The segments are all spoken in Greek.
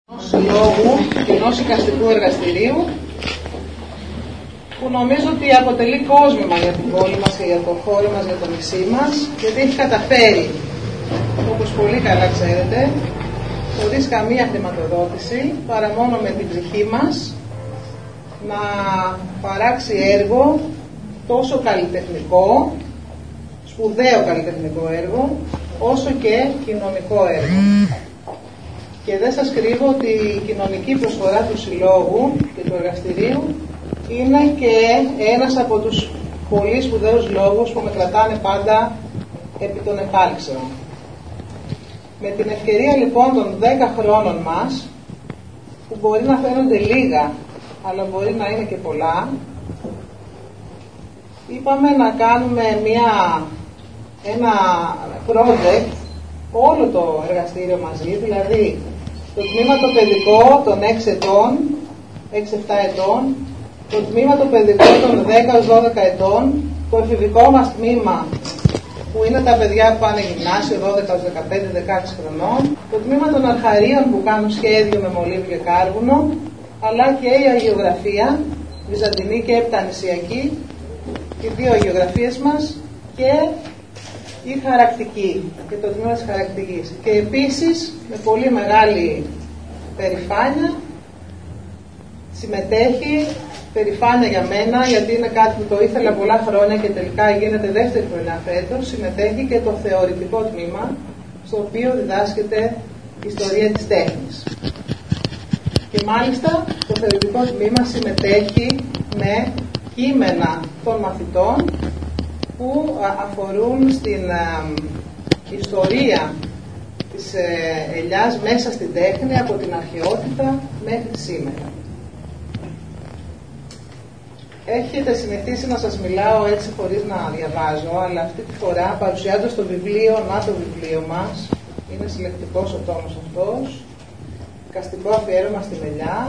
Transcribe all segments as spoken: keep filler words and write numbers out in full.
Συλλόγου ενός εικαστικού εργαστηρίου που νομίζω ότι αποτελεί κόσμημα για την πόλη μας και για το χώρο μας, για το νησί μας, γιατί έχει καταφέρει, όπως πολύ καλά ξέρετε, χωρίς καμία χρηματοδότηση, παρά μόνο με την ψυχή μας, να παράξει έργο τόσο καλλιτεχνικό, σπουδαίο καλλιτεχνικό έργο, όσο και κοινωνικό έργο. Και δεν σας κρύβω ότι η κοινωνική προσφορά του Συλλόγου και του εργαστηρίου είναι και ένας από τους πολύ σπουδαίους λόγους που με κρατάνε πάντα επί των επάλξεων. Με την ευκαιρία λοιπόν των δέκα χρόνων μας, που μπορεί να φαίνονται λίγα, αλλά μπορεί να είναι και πολλά, είπαμε να κάνουμε μια, ένα project, όλο το εργαστήριο μαζί, δηλαδή το τμήμα το παιδικό των έξι ετών, έξι εφτά ετών, το τμήμα το παιδικό των δέκα έως δώδεκα ετών, το εφηβικό μας τμήμα που είναι τα παιδιά που πάνε γυμνάσιο δώδεκα έως δεκαπέντε δεκαέξι χρονών, το τμήμα των αρχαρίων που κάνουν σχέδιο με μολύβι και κάρβουνο, αλλά και η αγιογραφία, βυζαντινή και επτανησιακή, οι δύο αγιογραφίες μας, και η χαρακτική και το τμήμα της χαρακτικής. Και επίσης με πολύ μεγάλη περηφάνεια συμμετέχει, περηφάνεια για μένα, γιατί είναι κάτι που το ήθελα πολλά χρόνια και τελικά γίνεται δεύτερη χρονιά φέτος, συμμετέχει και το θεωρητικό τμήμα, στο οποίο διδάσκεται η ιστορία της τέχνης. Και μάλιστα το θεωρητικό τμήμα συμμετέχει με κείμενα των μαθητών που αφορούν στην ε, ιστορία της ε, ελιάς μέσα στην τέχνη από την αρχαιότητα μέχρι σήμερα. Έχετε συνηθίσει να σας μιλάω έτσι χωρίς να διαβάζω, αλλά αυτή τη φορά παρουσιάζω στο βιβλίο, να το βιβλίο μας, είναι συλλεκτικός ο τόμος αυτός, εικαστικό αφιέρωμα στην ελιά,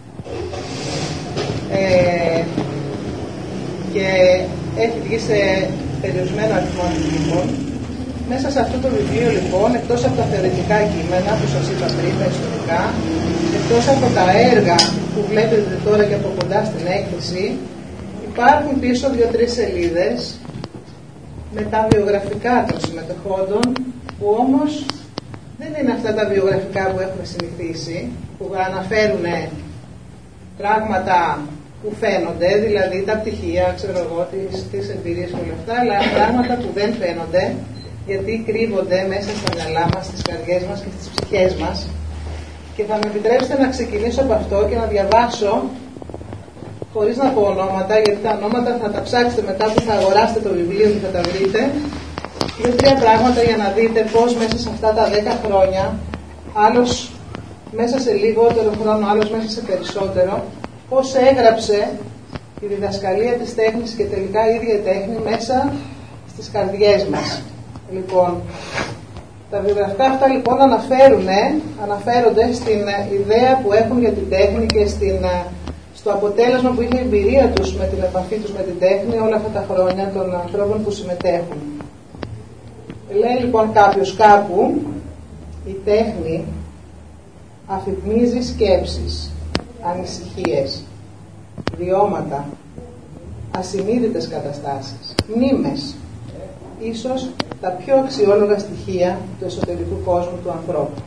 ε, και έχει βγει σε περιορισμένο αριθμό αντικείμενων. Μέσα σε αυτό το βιβλίο λοιπόν, εκτός από τα θεωρητικά κείμενα που σας είπα πριν, τα ιστορικά, εκτός από τα έργα που βλέπετε τώρα και από κοντά στην έκθεση, υπάρχουν πίσω δύο-τρεις σελίδες με τα βιογραφικά των συμμετεχόντων, που όμως δεν είναι αυτά τα βιογραφικά που έχουμε συνηθίσει, που αναφέρουν πράγματα που φαίνονται, δηλαδή τα πτυχία, ξέρω εγώ, τις, τις εμπειρίες και όλα αυτά, αλλά πράγματα που δεν φαίνονται, γιατί κρύβονται μέσα στα μυαλά μας, στις καρδιές μας και στις ψυχές μας. Και θα με επιτρέψετε να ξεκινήσω από αυτό και να διαβάσω, χωρίς να πω ονόματα, γιατί τα ονόματα θα τα ψάξετε μετά που θα αγοράσετε το βιβλίο και θα τα βρείτε, δύο-τρία πράγματα για να δείτε πώς μέσα σε αυτά τα δέκα χρόνια, άλλος μέσα σε λιγότερο χρόνο, άλλος μέσα σε περισσότερο, πώς έγραψε η διδασκαλία της τέχνης και τελικά η ίδια η τέχνη μέσα στις καρδιές μας. Λοιπόν, τα βιογραφικά αυτά λοιπόν αναφέρουν, αναφέρονται στην ιδέα που έχουν για την τέχνη και στην, στο αποτέλεσμα που είναι η εμπειρία τους με την επαφή τους με την τέχνη όλα αυτά τα χρόνια των ανθρώπων που συμμετέχουν. Λέει λοιπόν κάποιος κάπου, η τέχνη αφυπνίζει σκέψεις, ανησυχίες, βιώματα, ασυνείδητες καταστάσεις, μνήμες, ίσως τα πιο αξιόλογα στοιχεία του εσωτερικού κόσμου του ανθρώπου.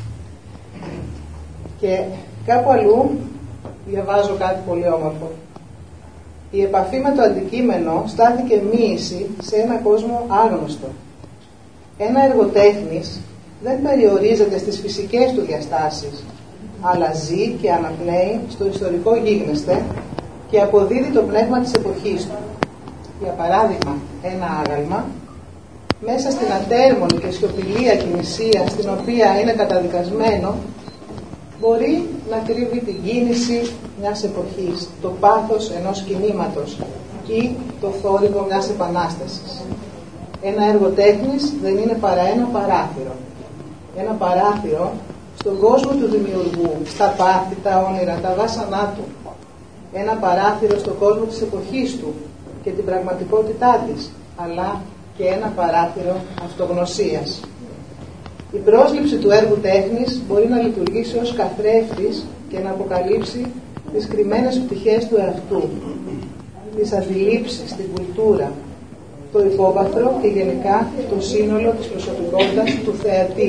Και κάπου αλλού διαβάζω κάτι πολύ όμορφο. Η επαφή με το αντικείμενο στάθηκε μοίηση σε ένα κόσμο άγνωστο. Ένα έργο τέχνης δεν περιορίζεται στις φυσικές του διαστάσεις, αλλά ζει και αναπνέει στο ιστορικό γίγνεσθε και αποδίδει το πνεύμα της εποχής του. Για παράδειγμα, ένα άγαλμα, μέσα στην ατέρμονη και σιωπηλή ακινησία στην οποία είναι καταδικασμένο, μπορεί να κρύβει την κίνηση μιας εποχής, το πάθος ενός κινήματος ή το θόρυβο μιας επανάστασης. Ένα έργο τέχνης δεν είναι παρά ένα παράθυρο. Ένα παράθυρο στον κόσμο του δημιουργού, στα πάθη, τα όνειρα, τα βάσανά του. Ένα παράθυρο στον κόσμο της εποχής του και την πραγματικότητά της, αλλά και ένα παράθυρο αυτογνωσίας. Η πρόσληψη του έργου τέχνης μπορεί να λειτουργήσει ως καθρέφτης και να αποκαλύψει τις κρυμμένες πτυχές του εαυτού, τις αντιλήψεις, την κουλτούρα, το υπόβαθρο και γενικά το σύνολο της προσωπικότητας του θεατή.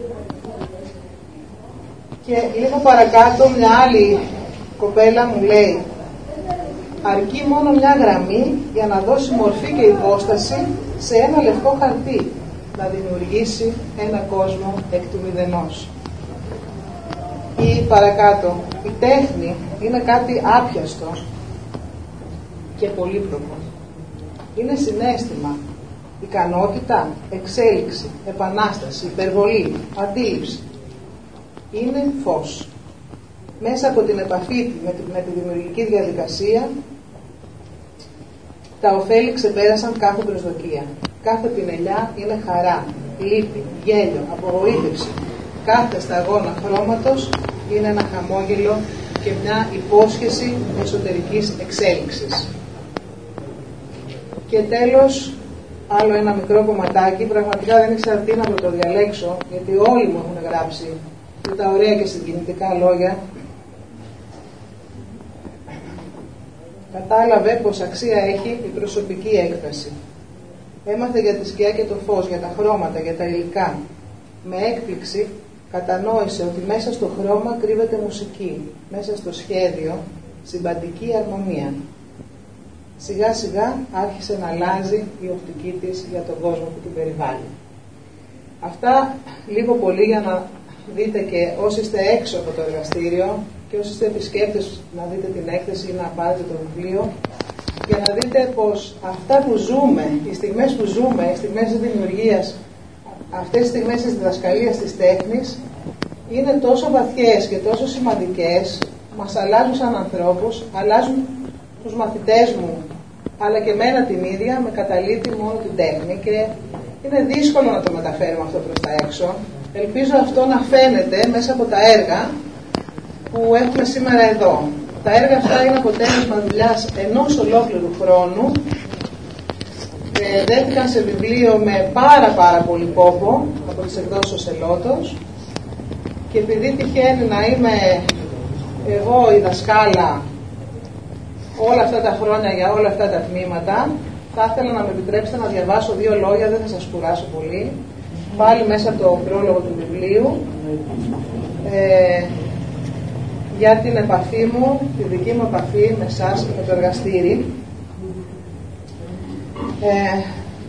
Και λίγο παρακάτω μια άλλη κοπέλα μου λέει: αρκεί μόνο μια γραμμή για να δώσει μορφή και υπόσταση σε ένα λευκό χαρτί, να δημιουργήσει ένα κόσμο εκ του μηδενός. Ή παρακάτω, η τέχνη είναι κάτι άπιαστο και πολύπλοκο. Είναι συναίσθημα, ικανότητα, εξέλιξη, επανάσταση, υπερβολή, αντίληψη. Είναι φως. Μέσα από την επαφή με τη, με τη δημιουργική διαδικασία, τα ωφέλη ξεπέρασαν κάθε προσδοκία. Κάθε πινελιά είναι χαρά, λύπη, γέλιο, απογοήτευση. Κάθε σταγόνα χρώματος είναι ένα χαμόγελο και μια υπόσχεση εσωτερικής εξέλιξης. Και τέλος, άλλο ένα μικρό κομματάκι, πραγματικά δεν ήξερα τι να το διαλέξω, γιατί όλοι μου έχουν γράψει τα ωραία και συγκινητικά λόγια. Κατάλαβε πως αξία έχει η προσωπική έκταση. Έμαθε για τη σκιά και το φως, για τα χρώματα, για τα υλικά. Με έκπληξη κατανόησε ότι μέσα στο χρώμα κρύβεται μουσική, μέσα στο σχέδιο συμπαντική αρμονία. Σιγά σιγά άρχισε να αλλάζει η οπτική της για τον κόσμο που την περιβάλλει. Αυτά λίγο πολύ για να δείτε και όσοι είστε έξω από το εργαστήριο και όσοι είστε επισκέπτες να δείτε την έκθεση ή να πάρετε το βιβλίο, για να δείτε πως αυτά που ζούμε, οι στιγμές που ζούμε, οι στιγμές της δημιουργίας, αυτές τις στιγμές της διδασκαλίας της τέχνης είναι τόσο βαθιές και τόσο σημαντικές, μας αλλάζουν σαν ανθρώπους, αλλάζουν τους μαθητές μου, αλλά και εμένα την ίδια, με καταλήτη μόνο την τέχνη, και είναι δύσκολο να το μεταφέρουμε αυτό προς τα έξω. Ελπίζω αυτό να φαίνεται μέσα από τα έργα που έχουμε σήμερα εδώ. Τα έργα αυτά είναι αποτέλεσμα δουλειάς ενός ολόκληρου χρόνου. Ε, δέθηκαν σε βιβλίο με πάρα πάρα πολύ κόπο από τις εκδόσεις Οσελότος, και επειδή τυχαίνει να είμαι εγώ η δασκάλα όλα αυτά τα χρόνια για όλα αυτά τα τμήματα, θα ήθελα να με επιτρέψετε να διαβάσω δύο λόγια, δεν θα σας κουράσω πολύ, πάλι μέσα από το πρόλογο του βιβλίου, ε, για την επαφή μου, τη δική μου επαφή με εσάς και με το εργαστήρι. Ε,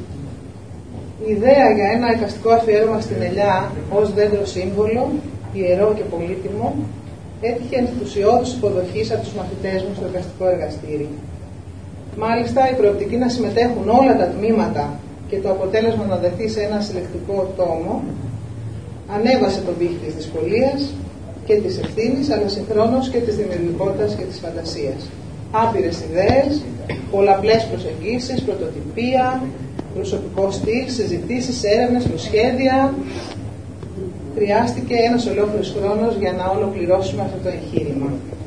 η ιδέα για ένα εικαστικό αφιέρωμα στην ελιά ως δέντρο σύμβολο, ιερό και πολύτιμο, έτυχε ενθουσιώδους υποδοχής από τους μαθητές μου στο εικαστικό εργαστήρι. Μάλιστα, η προοπτική να συμμετέχουν όλα τα τμήματα και το αποτέλεσμα να δεθεί σε ένα συλλεκτικό τόμο ανέβασε τον πύχη της δυσκολίας και της ευθύνης, αλλά συγχρόνως και της δημιουργικότητας και της φαντασίας. Άπειρες ιδέες, πολλαπλές προσεγγίσεις, πρωτοτυπία, προσωπικό στυλ, συζητήσεις, έρευνες, προσχέδια. Χρειάστηκε ένας ολόκληρος χρόνος για να ολοκληρώσουμε αυτό το εγχείρημα.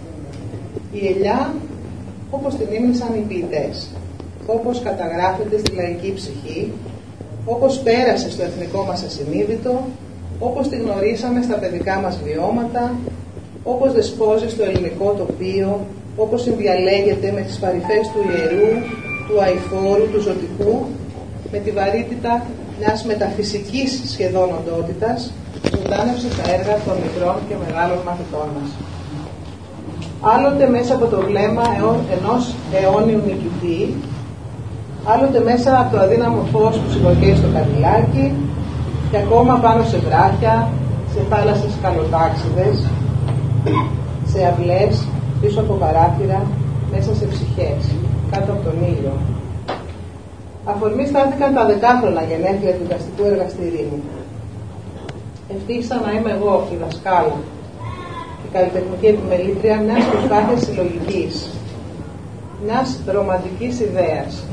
Η ελιά, όπως την ήμνησαν οι ποιητές, όπως καταγράφεται στη λαϊκή ψυχή, όπως πέρασε στο εθνικό μας ασυνείδητο, όπως τη γνωρίσαμε στα παιδικά μας βιώματα, όπως δεσπόζει στο ελληνικό τοπίο, όπως συνδιαλέγεται με τις παρυφές του ιερού, του αηφόρου, του ζωτικού, με τη βαρύτητα μιας μεταφυσικής σχεδόν οντότητας, ζωντάνευσε τα έργα των μικρών και μεγάλων μαθητών μας. Άλλοτε μέσα από το βλέμμα ενός αιώνιου νικητή, άλλοτε μέσα από το αδύναμο φως που συμποκαίει στο καρδιλάκι, και ακόμα πάνω σε βράχια, σε θάλασσες καλοτάξιδες, σε αυλές, πίσω από παράθυρα, μέσα σε ψυχές, κάτω από τον ήλιο. Αφορμή στάθηκαν τα δεκάχρονα γενέθλια του εικαστικού εργαστηρίου. Ευτύχησα να είμαι εγώ η δασκάλα, η καλλιτεχνική επιμελήτρια μιας προσπάθειας συλλογικής, μιας ρομαντικής ιδέας.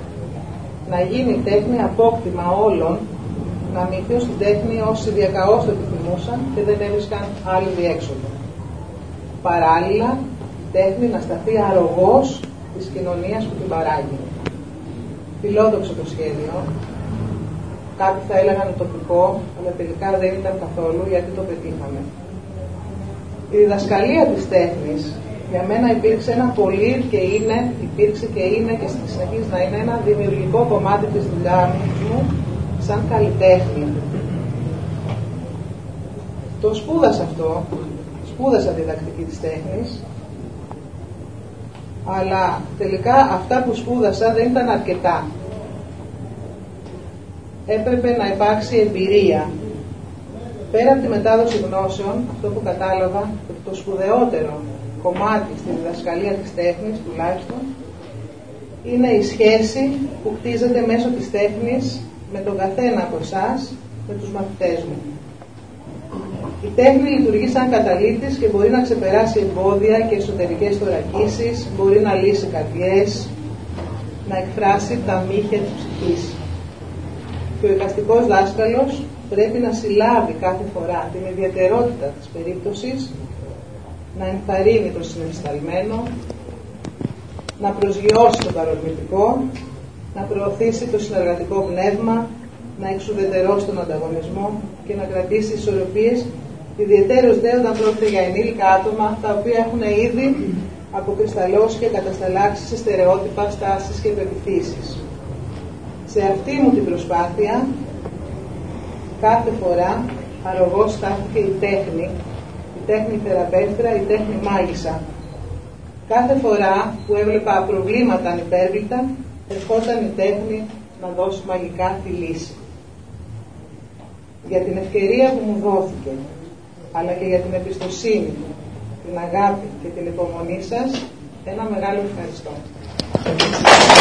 Να γίνει η τέχνη απόκτημα όλων, να μοιηθούν στην τέχνη όσοι διακαώς το επιθυμούσαν και δεν έβρισκαν άλλη διέξοδο. Παράλληλα, η τέχνη να σταθεί αρρωγός της κοινωνίας που την παράγει. Φιλόδοξο το σχέδιο. κάποιοι θα έλεγαν τοπικό, αλλά τελικά δεν ήταν καθόλου, γιατί το πετύχαμε. Η διδασκαλία της τέχνης για μένα υπήρξε ένα πολύ και είναι, υπήρξε και είναι και συνεχίζει να είναι ένα δημιουργικό κομμάτι της δουλειάς μου σαν καλλιτέχνη. Το σπούδασα αυτό, σπούδασα διδακτική της τέχνης, αλλά τελικά αυτά που σπούδασα δεν ήταν αρκετά. Έπρεπε να υπάρξει εμπειρία. Πέρα από τη μετάδοση γνώσεων, αυτό που κατάλαβα, το σπουδαιότερο κομμάτι στη διδασκαλία της τέχνης, τουλάχιστον, είναι η σχέση που χτίζεται μέσω της τέχνης με τον καθένα από εσάς, με τους μαθητές μου. Η τέχνη λειτουργεί σαν καταλύτης και μπορεί να ξεπεράσει εμπόδια και εσωτερικές θωρακίσεις, μπορεί να λύσει καρδιές, να εκφράσει τα μύχια της ψυχής. Και ο εικαστικός δάσκαλος πρέπει να συλλάβει κάθε φορά την ιδιαιτερότητα της περίπτωσης, να ενθαρρύνει το συναισθαλμένο, να προσγειώσει το παρορμητικό, να προωθήσει το συνεργατικό πνεύμα, να εξουδετερώσει τον ανταγωνισμό και να κρατήσει ισορροπίες, ιδιαιτέρως δε όταν πρόκειται για ενήλικα άτομα τα οποία έχουν ήδη αποκρισταλώσει και κατασταλάξει σε στερεότυπα, στάσεις και πεποιθήσεις. Σε αυτή μου την προσπάθεια κάθε φορά αρρωγός στάθηκε η τέχνη, η τέχνη θεραπεύτρα, η τέχνη μάγισσα. Κάθε φορά που έβλεπα προβλήματα ανυπέρβλητα, ερχόταν η τέχνη να δώσει μαγικά τη λύση. Για την ευκαιρία που μου δόθηκε, αλλά και για την εμπιστοσύνη, την αγάπη και την υπομονή σας, ένα μεγάλο ευχαριστώ.